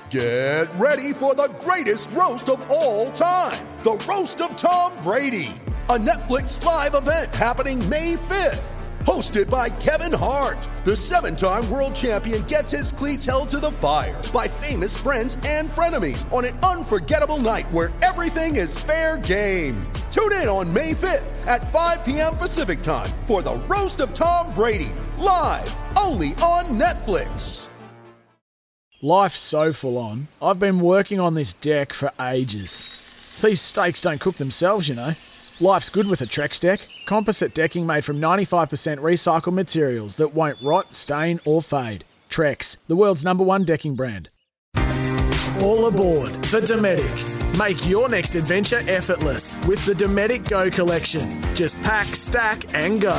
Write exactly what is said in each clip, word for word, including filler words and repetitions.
Get ready for the greatest roast of all time, the Roast of Tom Brady, a Netflix live event happening May fifth. Hosted by Kevin Hart, the seven-time world champion gets his cleats held to the fire by famous friends and frenemies on an unforgettable night where everything is fair game. Tune in on May fifth at five p.m. Pacific time for the Roast of Tom Brady, live only on Netflix. Life's so full on. I've been working on this deck for ages. These steaks don't cook themselves, you know. Life's good with a Trex deck. Composite decking made from ninety-five percent recycled materials that won't rot, stain or fade. Trex, the world's number one decking brand. All aboard for Dometic. Make your next adventure effortless with the Dometic Go collection. Just pack, stack and go.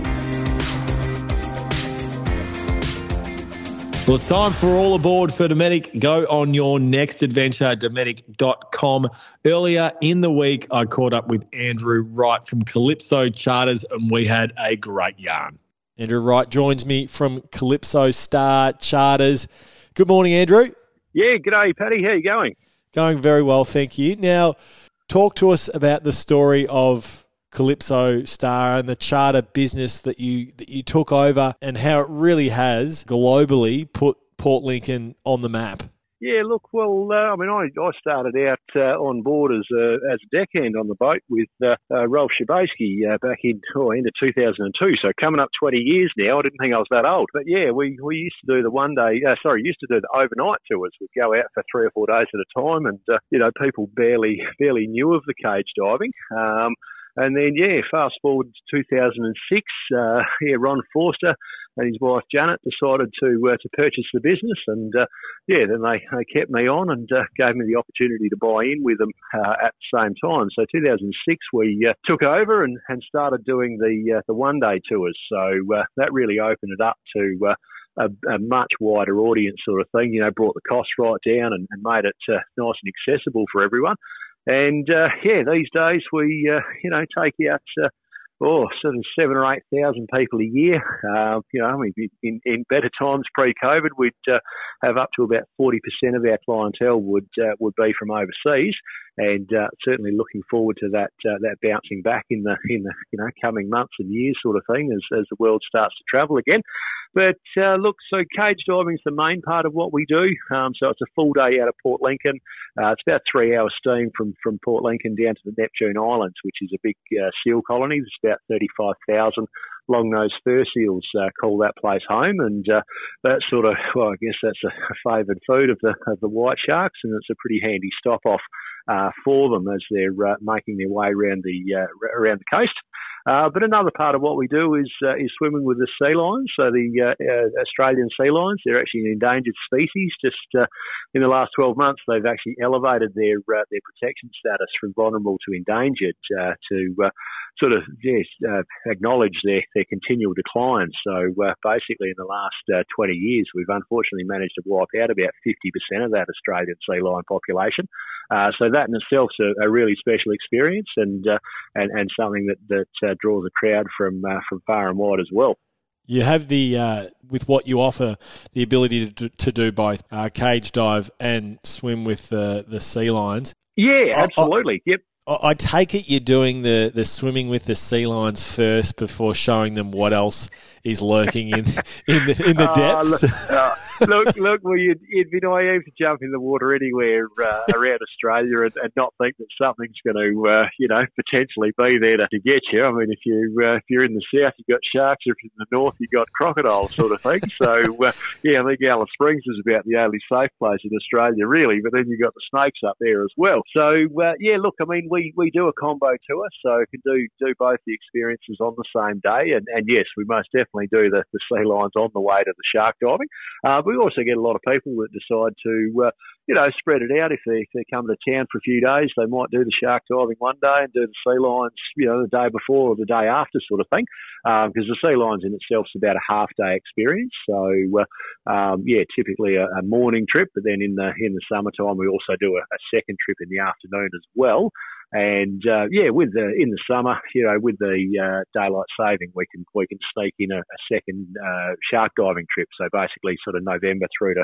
Well, it's time for All Aboard for Dometic. Go on your next adventure, dometic dot com. Earlier in the week, I caught up with Andrew Wright from Calypso Charters, and we had a great yarn. Andrew Wright joins me from Calypso Star Charters. Good morning, Andrew. Yeah, g'day, Paddy. How you going? Going very well, thank you. Now, talk to us about the story of Calypso Star and the charter business that you that you took over and how it really has globally put Port Lincoln on the map. Yeah, look, well, uh, I mean, I, I started out uh, on board as a, as a deckhand on the boat with uh, uh, Rolf Schabaski uh, back in oh, into two thousand two. So coming up twenty years now. I didn't think I was that old. But yeah, we, we used to do the one day, uh, sorry, used to do the overnight tours. We'd go out for three or four days at a time, and uh, you know, people barely barely knew of the cage diving. Um, And then, yeah, fast forward to two thousand six, uh, yeah, Ron Forster and his wife Janet decided to uh, to purchase the business, and uh, yeah, then they, they kept me on and uh, gave me the opportunity to buy in with them uh, at the same time. So two thousand six, we uh, took over and, and started doing the uh, the one day tours. So uh, that really opened it up to uh, a, a much wider audience sort of thing. You know, brought the cost right down and, and made it uh, nice and accessible for everyone. And, uh, yeah, these days we, uh, you know, take out, uh, oh, sort of seven or eight thousand people a year. Uh, you know, I mean, in, in better times pre-COVID, we'd uh, have up to about forty percent of our clientele would uh, would be from overseas, and uh, certainly looking forward to that uh, that bouncing back in the in the you know coming months and years sort of thing as as the world starts to travel again. But uh, look, so cage diving is the main part of what we do. Um, so it's a full day out of Port Lincoln. Uh, it's about three hours steam from, from Port Lincoln down to the Neptune Islands, which is a big uh, seal colony. There's about thirty-five thousand long-nosed fur seals uh, call that place home. And uh, that's sort of, well, I guess that's a, a favoured food of the of the white sharks, and it's a pretty handy stop-off uh, for them as they're uh, making their way around the, uh, around the coast. Uh, but another part of what we do is uh, is swimming with the sea lions. So the uh, uh, Australian sea lions, they're actually an endangered species. Just uh, in the last twelve months, they've actually elevated their uh, their protection status from vulnerable to endangered uh, to uh, sort of yes, uh, acknowledge their, their continual decline. So uh, basically in the last uh, twenty years, we've unfortunately managed to wipe out about fifty percent of that Australian sea lion population. Uh, so that in itself is a, a really special experience, and uh, and, and something that, that uh, draws a crowd from uh, from far and wide as well. You have the, uh, with what you offer, the ability to do, to do both uh, cage dive and swim with the, the sea lions. Yeah, absolutely. I, I, yep. I take it you're doing the, the swimming with the sea lions first before showing them what else is lurking in in the, in the depths. Uh, look, uh, look, look. Well, you'd, you'd be naive to jump in the water anywhere uh, around Australia and, and not think that something's going to, uh, you know, potentially be there to, to get you. I mean, if you uh, if you're in the south, you've got sharks. If you're in the north, you've got crocodiles, sort of thing. So, uh, yeah, I think Alice Springs is about the only safe place in Australia, really. But then you've got the snakes up there as well. So, uh, yeah, look, I mean. We, we do a combo tour, so we can do, do both the experiences on the same day. And, and yes, we most definitely do the, the sea lions on the way to the shark diving. Uh, we also get a lot of people that decide to, uh, you know, spread it out. If they, if they come to town for a few days, they might do the shark diving one day and do the sea lions, you know, the day before or the day after sort of thing. Because um, the sea lions in itself is about a half day experience. So, uh, um, yeah, typically a, a morning trip, but then in the in the summertime we also do a, a second trip in the afternoon as well. And uh, yeah, with the in the summer, you know, with the uh, daylight saving, we can we can sneak in a, a second uh, shark diving trip. So basically, sort of November through to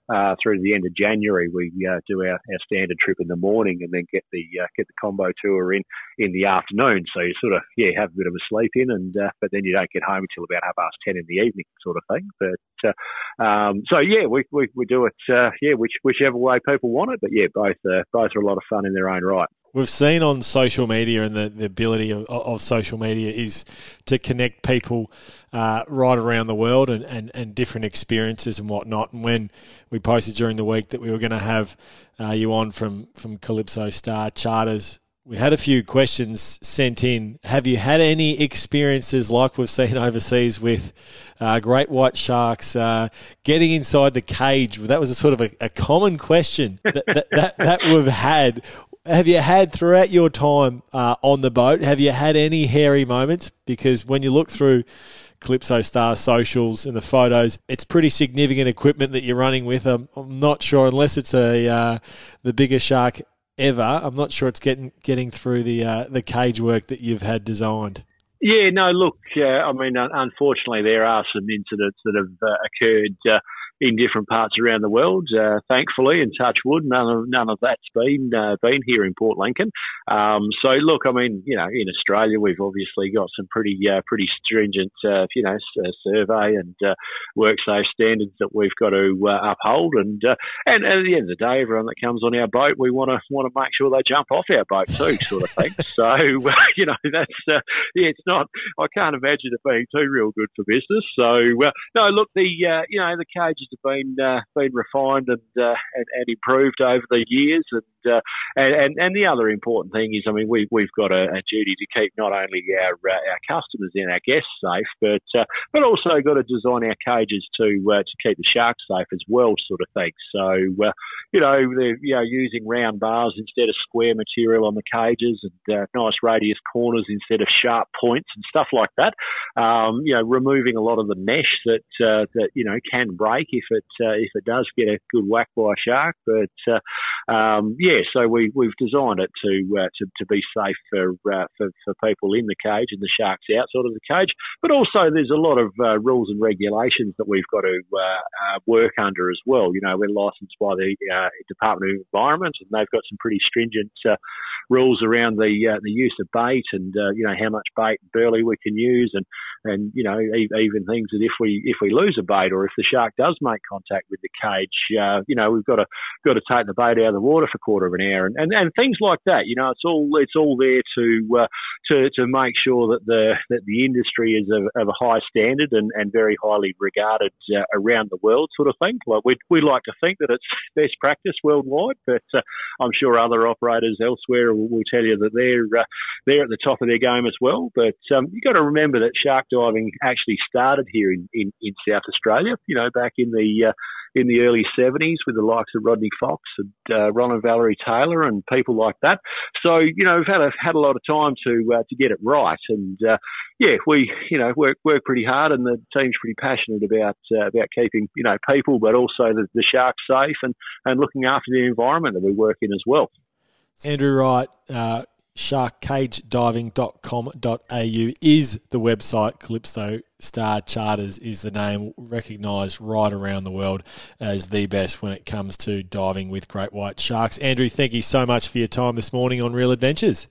uh, through to the end of January, we uh, do our, our standard trip in the morning and then get the uh, get the combo tour in in the afternoon. So you sort of yeah have a bit of a sleep in, and uh, but then you don't get home until about half past ten in the evening, sort of thing. But uh, um, so yeah, we we, we do it uh, yeah which whichever way people want it. But yeah, both uh, both are a lot of fun in their own right. We've seen on social media, and the, the ability of, of social media is to connect people uh, right around the world and, and, and different experiences and whatnot. And when we posted during the week that we were going to have uh, you on from, from Calypso Star Charters, we had a few questions sent in. Have you had any experiences like we've seen overseas with uh, great white sharks uh, getting inside the cage? That was a sort of a, a common question that, that, that, that we've had. Have you had throughout your time uh, on the boat, have you had any hairy moments? Because when you look through Calypso Star socials and the photos, it's pretty significant equipment that you're running with. I'm, I'm not sure, unless it's a uh, the biggest shark ever, I'm not sure it's getting getting through the uh, the cage work that you've had designed. Yeah, no, look, uh, I mean, unfortunately, there are some incidents that have uh, occurred uh, in different parts around the world. Uh, thankfully, and touch wood, none of none of that's been uh, been here in Port Lincoln. Um, so, look, I mean, you know, in Australia, we've obviously got some pretty uh, pretty stringent, uh, you know, uh, survey and uh, WorkSafe standards that we've got to uh, uphold. And, uh, and at the end of the day, everyone that comes on our boat, we want to want to make sure they jump off our boat too, sort of thing. So, uh, you know, that's uh, yeah, it's not. I can't imagine it being too real good for business. So, uh, no, look, the uh, you know the cages have been uh, been refined and, uh, and and improved over the years, and, uh, and and the other important thing is, I mean, we we've got a, a duty to keep not only our uh, our customers and our guests safe, but uh, but also got to design our cages to uh, to keep the sharks safe as well, sort of thing. So uh, you know, they're you know using round bars instead of square material on the cages, and uh, nice radius corners instead of sharp points and stuff like that. Um, you know, removing a lot of the mesh that uh, that you know can break if it uh, if it does get a good whack by a shark. But uh, um, yeah, so we we've designed it to uh, to, to be safe for, uh, for for people in the cage and the sharks outside of the cage. But also, there's a lot of uh, rules and regulations that we've got to uh, uh, work under as well. You know, we're licensed by the uh, Department of Environment, and they've got some pretty stringent uh, rules around the uh, the use of bait, and uh, you know how much bait and burley we can use, and and you know even things that if we if we lose a bait or if the shark does make contact with the cage, uh, you know we've got to got to take the bait out of the water for a quarter of an hour, and, and, and things like that. You know, it's all it's all there to uh, to to make sure that the that the industry is of, of a high standard and, and very highly regarded uh, around the world, sort of thing. Like we we like to think that it's best practice worldwide, but uh, I'm sure other operators elsewhere will, will tell you that they're uh, they're at the top of their game as well. But um, you got to remember that shark diving actually started here in, in, in South Australia. You know, back in the uh, in the early seventies with the likes of Rodney Fox and uh, Ron and Valerie Taylor and people like that. So, you know, we've had a, had a lot of time to uh, to get it right. And, uh, yeah, we, you know, work work pretty hard, and the team's pretty passionate about uh, about keeping, you know, people, but also the, the sharks safe and, and looking after the environment that we work in as well. Andrew Wright, uh, shark cage diving dot com dot a u is the website. Calypso Star Charters is the name, recognised right around the world as the best when it comes to diving with great white sharks. Andrew, thank you so much for your time this morning on Real Adventures.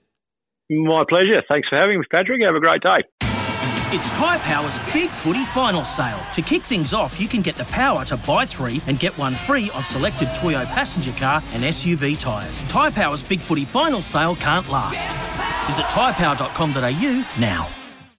My pleasure. Thanks for having me, Patrick. Have a great day. It's Tyre Power's Big Footy Final Sale. To kick things off, you can get the power to buy three and get one free on selected Toyo passenger car and S U V tyres. Tyre Power's Big Footy Final Sale can't last. Visit tyre power dot com dot a u now.